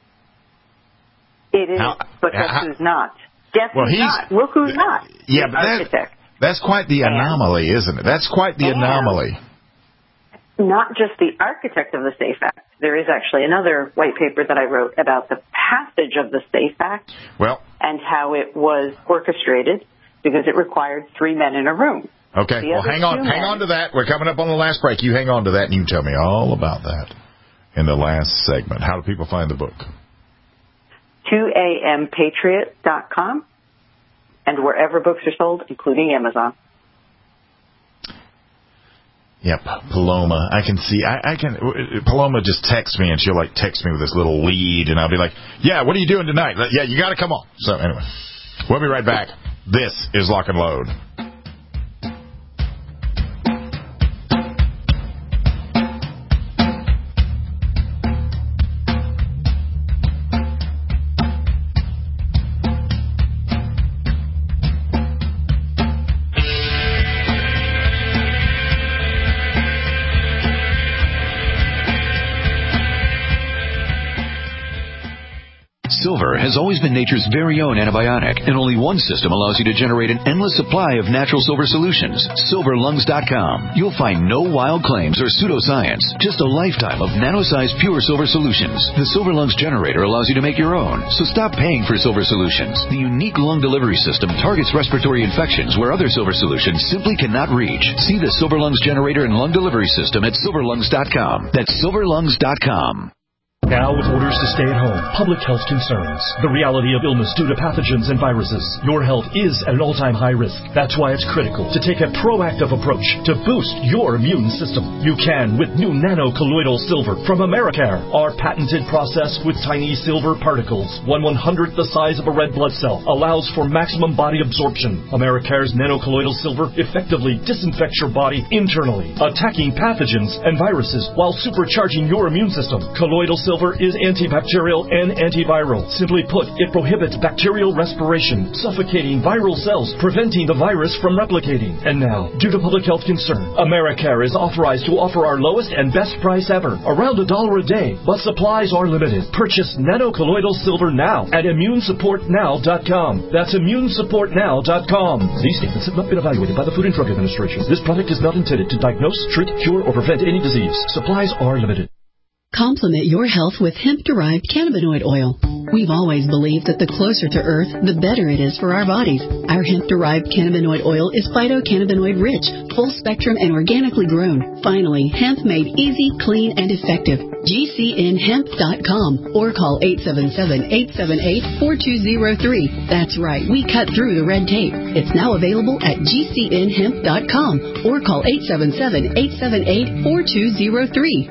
Speaker 5: It is,
Speaker 3: how,
Speaker 5: but guess
Speaker 3: how,
Speaker 5: who's not? Guess
Speaker 3: well,
Speaker 5: who's
Speaker 3: he's,
Speaker 5: not? Look who's not.
Speaker 3: Yeah,
Speaker 5: the
Speaker 3: but
Speaker 5: architect.
Speaker 3: that, that's quite the anomaly, isn't it? That's quite the
Speaker 5: and
Speaker 3: anomaly.
Speaker 5: Not just the architect of the SAFE Act. There is actually another white paper that I wrote about the passage of the SAFE Act
Speaker 3: well,
Speaker 5: and how it was orchestrated because it required three men in a room.
Speaker 3: Okay,
Speaker 5: The
Speaker 3: well,
Speaker 5: other
Speaker 3: hang on,
Speaker 5: two
Speaker 3: hang
Speaker 5: men,
Speaker 3: on to that. We're coming up on the last break. You hang on to that, and you can tell me all about that in the last segment. How do people find the book?
Speaker 5: two a m patriot dot com and wherever books are sold, including Amazon.
Speaker 3: Yep, Paloma. I can see. I, I can. Paloma just texts me, and she'll like text me with this little lead, and I'll be like, "Yeah, what are you doing tonight? Yeah, you got to come on." So anyway, we'll be right back. This is Lock and Load.
Speaker 19: Silver has always been nature's very own antibiotic, and only one system allows you to generate an endless supply of natural silver solutions. silver lungs dot com. You'll find no wild claims or pseudoscience, just a lifetime of nano-sized pure silver solutions. The Silver Lungs generator allows you to make your own, so stop paying for silver solutions. The unique lung delivery system targets respiratory infections where other silver solutions simply cannot reach. See the Silver Lungs generator and lung delivery system at silver lungs dot com. That's silver lungs dot com.
Speaker 20: Now with orders to stay at home, public health concerns, the reality of illness due to pathogens and viruses, your health is at an all-time high risk. That's why it's critical to take a proactive approach to boost your immune system. You can with new nano-colloidal silver from Americare. Our patented process with tiny silver particles, one one-hundredth the size of a red blood cell, allows for maximum body absorption. Americare's nano-colloidal silver effectively disinfects your body internally, attacking pathogens and viruses while supercharging your immune system. Colloidal silver is antibacterial and antiviral. Simply put, it prohibits bacterial respiration, suffocating viral cells, preventing the virus from replicating. And now, due to public health concern, Americare is authorized to offer our lowest and best price ever, around a dollar a day, but supplies are limited. Purchase nano-colloidal silver now at immune support now dot com. That's immune support now dot com. These statements have not been evaluated by the Food and Drug Administration. This product is not intended to diagnose, treat, cure, or prevent any disease. Supplies are limited.
Speaker 21: Complement your health with hemp-derived cannabinoid oil. We've always believed that the closer to Earth, the better it is for our bodies. Our hemp-derived cannabinoid oil is phytocannabinoid-rich, full-spectrum, and organically grown. Finally, hemp made easy, clean, and effective. G C N hemp dot com or call eight seven seven, eight seven eight, four two zero three. That's right, we cut through the red tape. It's now available at G C N hemp dot com or call eight seven seven, eight seven eight, four two zero three.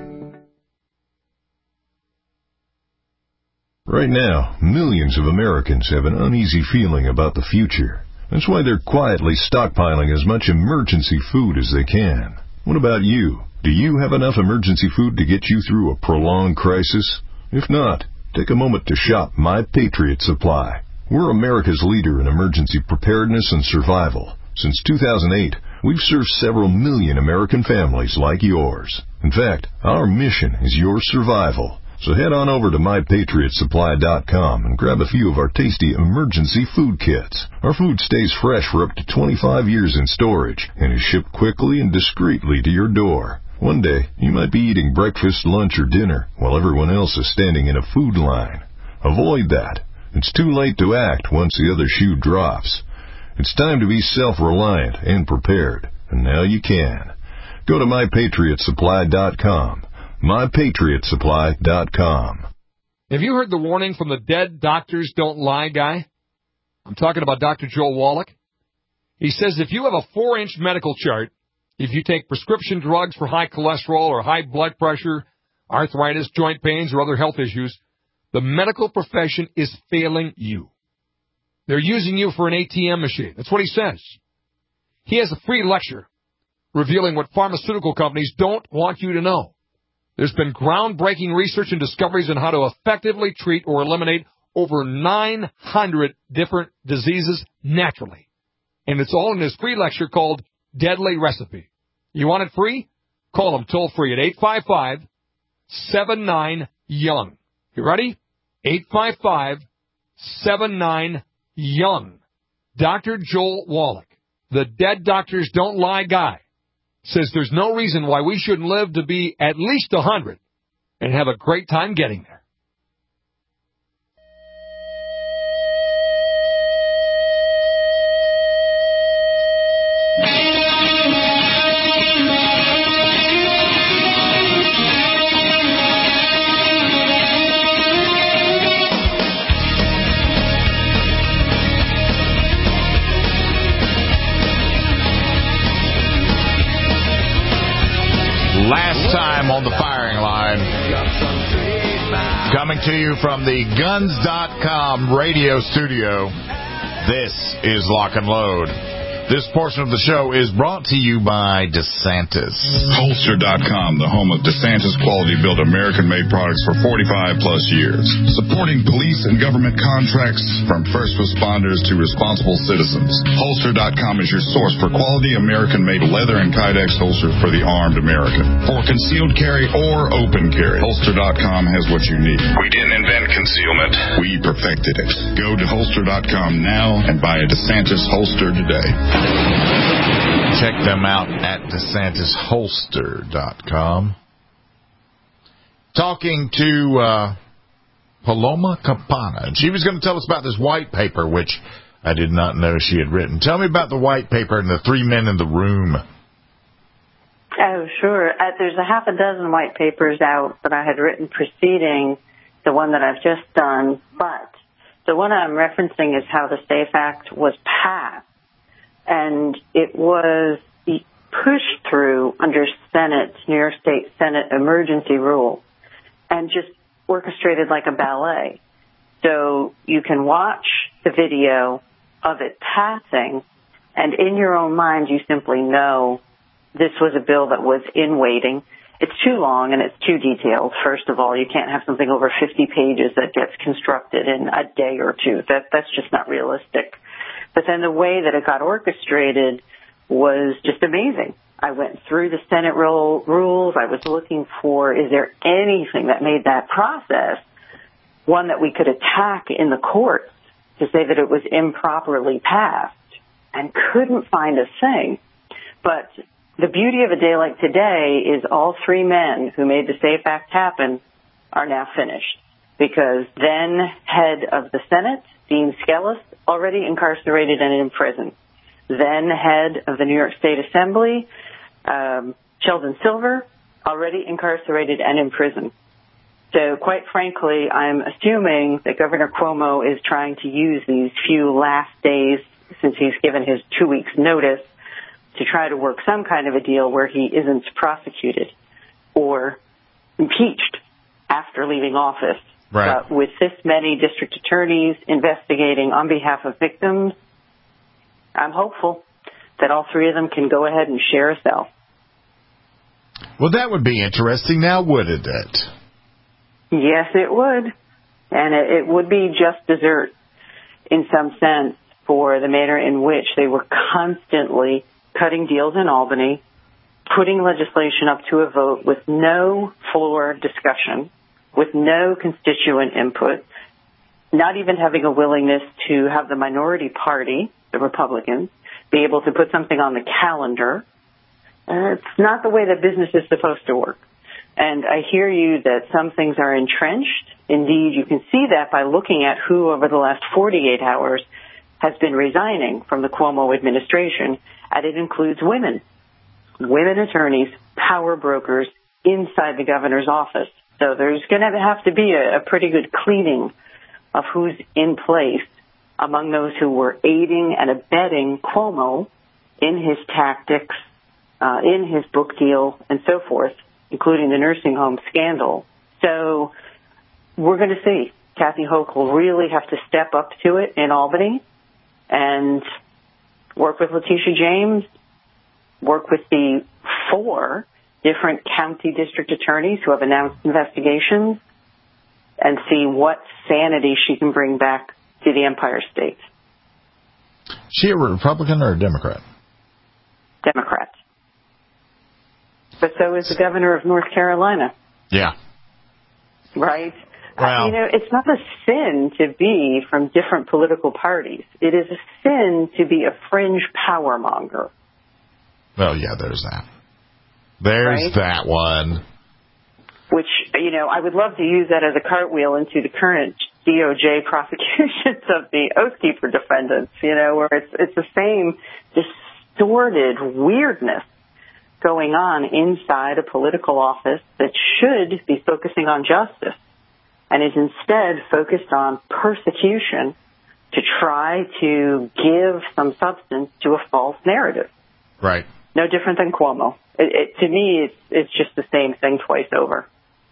Speaker 22: Right now, millions of Americans have an uneasy feeling about the future. That's why they're quietly stockpiling as much emergency food as they can. What about you? Do you have enough emergency food to get you through a prolonged crisis? If not, take a moment to shop My Patriot Supply. We're America's leader in emergency preparedness and survival. Since two thousand eight, we've served several million American families like yours. In fact, our mission is your survival. So head on over to my patriot supply dot com and grab a few of our tasty emergency food kits. Our food stays fresh for up to twenty-five years in storage and is shipped quickly and discreetly to your door. One day, you might be eating breakfast, lunch, or dinner while everyone else is standing in a food line. Avoid that. It's too late to act once the other shoe drops. It's time to be self-reliant and prepared, and now you can. Go to my patriot supply dot com. my patriot supply dot com.
Speaker 1: Have you heard the warning from the dead doctors don't lie guy? I'm talking about Doctor Joel Wallach. He says if you have a four-inch medical chart, if you take prescription drugs for high cholesterol or high blood pressure, arthritis, joint pains, or other health issues, the medical profession is failing you. They're using you for an A T M machine. That's what he says. He has a free lecture revealing what pharmaceutical companies don't want you to know. There's been groundbreaking research and discoveries on how to effectively treat or eliminate over nine hundred different diseases naturally. And it's all in his free lecture called Deadly Recipe. You want it free? Call him toll free at eight five five, seven nine, young. You ready? eight five five, seven nine, young. Doctor Joel Wallach, the dead doctors don't lie guy, says there's no reason why we shouldn't live to be at least one hundred and have a great time getting there.
Speaker 3: Last time on the firing line, coming to you from the guns dot com radio studio, this is Lock and Load. This portion of the show is brought to you by DeSantis.
Speaker 4: Holster dot com, the home of DeSantis quality-built American-made products for forty-five plus years. Supporting police and government contracts from first responders to responsible citizens. Holster dot com is your source for quality American-made leather and Kydex holsters for the armed American. For concealed carry or open carry, Holster dot com has what you need. We didn't invent concealment. We perfected it. Go to Holster dot com now and buy a DeSantis holster today.
Speaker 3: Check them out at DeSantis Holster dot com. Talking to uh, Paloma Campana. And she was going to tell us about this white paper, which I did not know she had written. Tell me about the white paper and the three men in the room.
Speaker 5: Oh, sure. Uh, there's a half a dozen white papers out that I had written preceding the one that I've just done. But the one I'm referencing is how the SAFE Act was passed. And it was pushed through under Senate, New York State Senate emergency rule, and just orchestrated like a ballet. So you can watch the video of it passing, and in your own mind you simply know this was a bill that was in waiting. It's too long and it's too detailed. First of all, you can't have something over fifty pages that gets constructed in a day or two. That That's just not realistic. But then the way that it got orchestrated was just amazing. I went through the Senate rule, rules. I was looking for, is there anything that made that process one that we could attack in the courts to say that it was improperly passed, and couldn't find a thing. But the beauty of a day like today is all three men who made the SAFE Act happen are now finished, because then head of the Senate, Dean Skelos, already incarcerated and in prison. Then head of the New York State Assembly, um, Sheldon Silver, already incarcerated and in prison. So quite frankly, I'm assuming that Governor Cuomo is trying to use these few last days, since he's given his two weeks notice, to try to work some kind of a deal where he isn't prosecuted or impeached after leaving office.
Speaker 3: Right.
Speaker 5: But with this many district attorneys investigating on behalf of victims, I'm hopeful that all three of them can go ahead and share a cell.
Speaker 3: Well, that would be interesting now, wouldn't it?
Speaker 5: Yes, it would. And it, it would be just dessert in some sense for the manner in which they were constantly cutting deals in Albany, putting legislation up to a vote with no floor discussion, with no constituent input, not even having a willingness to have the minority party, the Republicans, be able to put something on the calendar. Uh, it's not the way that business is supposed to work. And I hear you that some things are entrenched Indeed, you can see that by looking at who over the last forty-eight hours has been resigning from the Cuomo administration, and it includes women, women attorneys, power brokers inside the governor's office. So there's going to have to be a, a pretty good cleaning of who's in place among those who were aiding and abetting Cuomo in his tactics, uh, in his book deal, and so forth, including the nursing home scandal. So we're going to see. Kathy Hochul will really have to step up to it in Albany and work with Letitia James, work with the four different county district attorneys who have announced investigations, and see what sanity she can bring back to the Empire State.
Speaker 3: She a Republican or a Democrat?
Speaker 5: Democrat. But so is the governor of North Carolina.
Speaker 3: Yeah.
Speaker 5: Right?
Speaker 3: Well,
Speaker 5: uh, you know, it's not a sin to be from different political parties. It is a sin to be a fringe power monger.
Speaker 3: Well, yeah, there's that. There's
Speaker 5: right?
Speaker 3: that one.
Speaker 5: Which, you know, I would love to use that as a cartwheel into the current D O J prosecutions of the Oath Keeper defendants, you know, where it's it's the same distorted weirdness going on inside a political office that should be focusing on justice and is instead focused on persecution to try to give some substance to a false narrative.
Speaker 3: Right.
Speaker 5: No different than Cuomo. It, it, to me, it's, it's just the same thing twice over.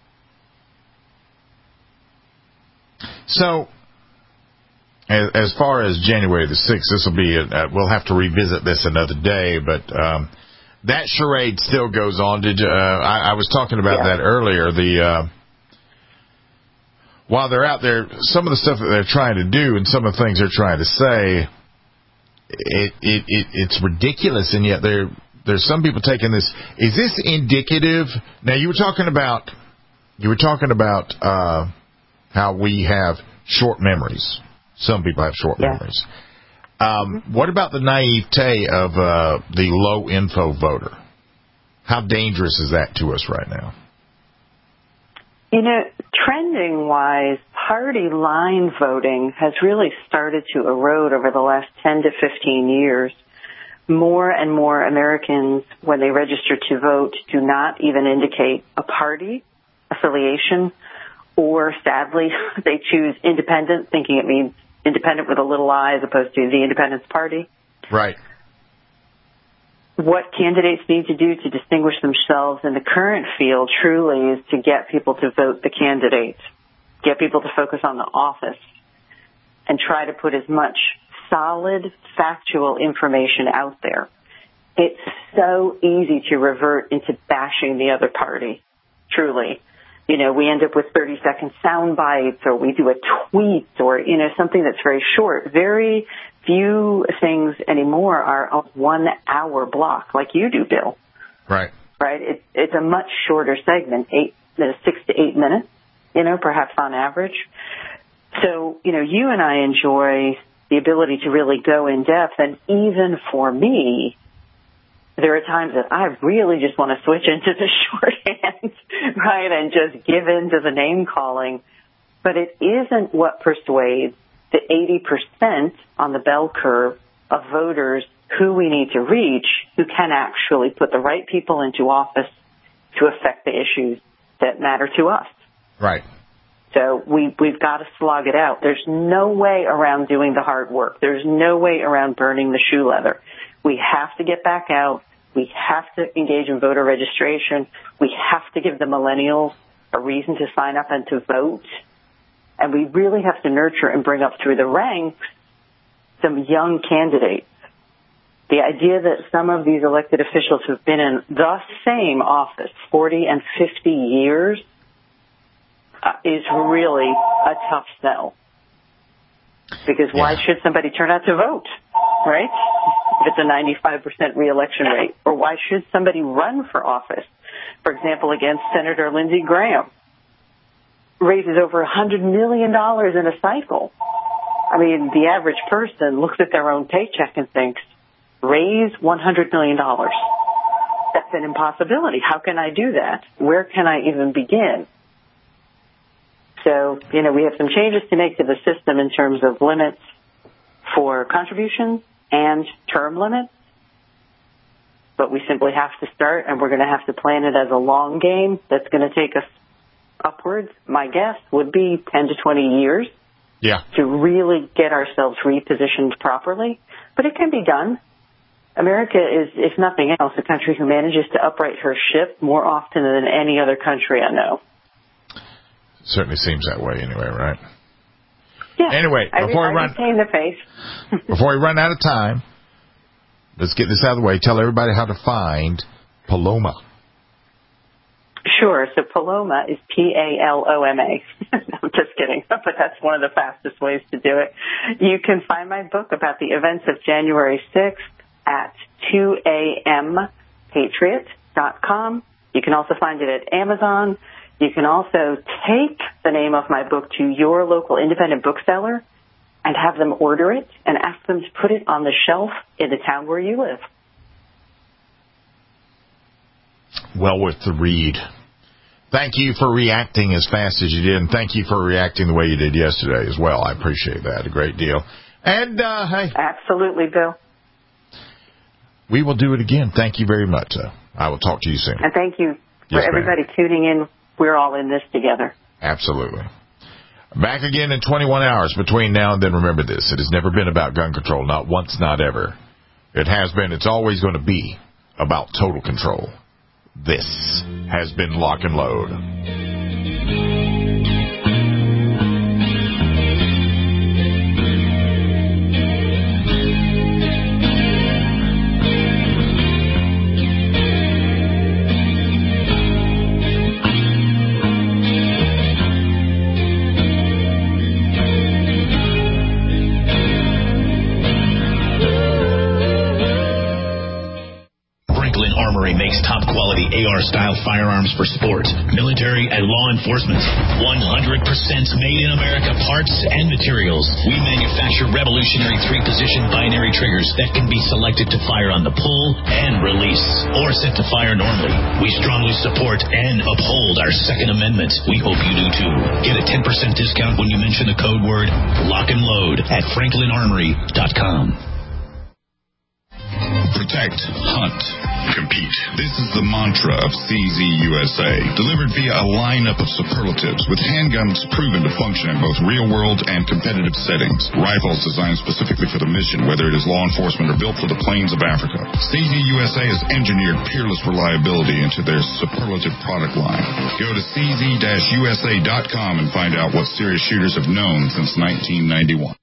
Speaker 3: So, as, as far as January the sixth, this will be, a, uh, we'll have to revisit this another day, but um, that charade still goes on. Did you, uh, I, I was talking about yeah. that earlier. The uh, while they're out there, some of the stuff that they're trying to do and some of the things they're trying to say, it, it, it it's ridiculous, and yet there there's some people taking this. Is this indicative? Now, you were talking about you were talking about uh, how we have short memories. Some people have short yeah. memories. Um, what about the naivete of uh, the low info voter? How dangerous is that to us right now?
Speaker 5: You know, trending-wise, party line voting has really started to erode over the last ten to fifteen years. More and more Americans, when they register to vote, do not even indicate a party affiliation, or sadly, they choose independent, thinking it means independent with a little I as opposed to the Independence Party.
Speaker 3: Right.
Speaker 5: What candidates need to do to distinguish themselves in the current field truly is to get people to vote the candidate, get people to focus on the office, and try to put as much solid, factual information out there. It's so easy to revert into bashing the other party, truly. You know, we end up with thirty-second sound bites, or we do a tweet, or, you know, something that's very short. Very few things anymore are a one-hour block, like you do, Bill.
Speaker 3: Right.
Speaker 5: Right? It, it's a much shorter segment, eight, six to eight minutes, you know, perhaps on average. So, you know, you and I enjoy the ability to really go in depth, and even for me, there are times that I really just want to switch into the shorthand, right, and just give in to the name calling. But it isn't what persuades the eighty percent on the bell curve of voters who we need to reach, who can actually put the right people into office to affect the issues that matter to us.
Speaker 3: Right.
Speaker 5: So we, we've got to slog it out. There's no way around doing the hard work. There's no way around burning the shoe leather. We have to get back out. We have to engage in voter registration. We have to give the millennials a reason to sign up and to vote. And we really have to nurture and bring up through the ranks some young candidates. The idea that some of these elected officials who've been in the same office forty and fifty years uh, is really a tough sell. Because yeah. why should somebody turn out to vote, right? If it's a ninety-five percent reelection rate. Or why should somebody run for office? For example, against Senator Lindsey Graham. Raises over one hundred million dollars in a cycle. I mean, the average person looks at their own paycheck and thinks, raise one hundred million dollars. That's an impossibility. How can I do that? Where can I even begin? So, you know, we have some changes to make to the system in terms of limits for contributions and term limits. But we simply have to start, and we're going to have to plan it as a long game that's going to take us upwards. My guess would be ten to twenty years
Speaker 3: yeah.
Speaker 5: to really get ourselves repositioned properly. But it can be done. America is, if nothing else, a country who manages to upright her ship more often than any other country I know.
Speaker 3: Certainly seems that way anyway, right?
Speaker 5: Yeah.
Speaker 3: Anyway, before
Speaker 5: I,
Speaker 3: we run,
Speaker 5: I retain the faith.
Speaker 3: before we run out of time, let's get this out of the way. Tell everybody how to find Paloma.
Speaker 5: Sure. So Paloma is P A L O M A. I'm just kidding, but that's one of the fastest ways to do it. You can find my book about the events of January sixth at two a m patriot dot com. You can also find it at Amazon. You can also take the name of my book to your local independent bookseller and have them order it and ask them to put it on the shelf in the town where you live.
Speaker 3: Well worth the read. Thank you for reacting as fast as you did, and thank you for reacting the way you did yesterday as well. I appreciate that a great deal. And, uh, hey.
Speaker 5: Absolutely, Bill.
Speaker 3: We will do it again. Thank you very much. Uh, I will talk to you soon.
Speaker 5: And thank you for
Speaker 3: yes,
Speaker 5: everybody
Speaker 3: ma'am.
Speaker 5: tuning in. We're all in this together.
Speaker 3: Absolutely. Back again in twenty-one hours. Between now and then, remember this. It has never been about gun control. Not once, not ever. It has been. It's always going to be about total control. This has been Lock and Load.
Speaker 2: Makes top-quality A R-style firearms for sport, military, and law enforcement. one hundred percent made in America parts and materials. We manufacture revolutionary three-position binary triggers that can be selected to fire on the pull and release, or set to fire normally. We strongly support and uphold our Second Amendment. We hope you do too. Get a ten percent discount when you mention the code word Lock and Load at franklin armory dot com.
Speaker 4: Protect, hunt, compete. This is the mantra of C Z U S A, delivered via a lineup of superlatives with handguns proven to function in both real-world and competitive settings. Rifles designed specifically for the mission, whether it is law enforcement or built for the plains of Africa. C Z U S A has engineered peerless reliability into their superlative product line. Go to c z dash u s a dot com and find out what serious shooters have known since nineteen ninety-one.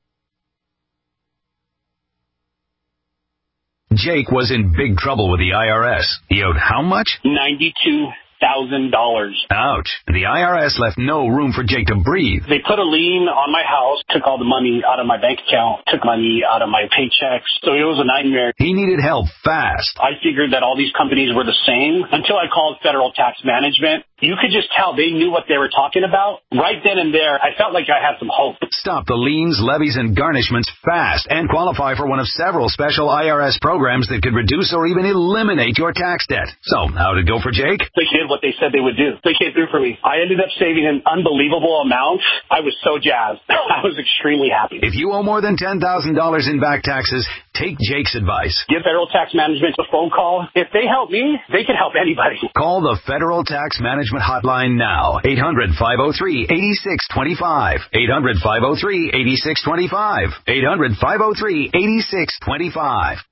Speaker 19: Jake was in big trouble with the I R S. He owed how much?
Speaker 8: ninety-two thousand dollars.
Speaker 19: Ouch. The I R S left no room for Jake to breathe.
Speaker 8: They put a lien on my house, took all the money out of my bank account, took money out of my paychecks. So it was a nightmare.
Speaker 19: He needed help fast.
Speaker 8: I figured that all these companies were the same until I called Federal Tax Management. You could just tell they knew what they were talking about. Right then and there, I felt like I had some hope.
Speaker 19: Stop the liens, levies, and garnishments fast and qualify for one of several special I R S programs that could reduce or even eliminate your tax debt. So, how'd it go for Jake?
Speaker 8: They did what they said they would do. They came through for me. I ended up saving an unbelievable amount. I was so jazzed. I was extremely happy.
Speaker 19: If you owe more than ten thousand dollars in back taxes, take Jake's advice.
Speaker 8: Give Federal Tax Management a phone call. If they help me, they can help anybody.
Speaker 19: Call the Federal Tax Management hotline now. eight hundred, five oh three, eight six two five. eight hundred, five oh three, eight six two five. eight hundred, five oh three, eight six two five.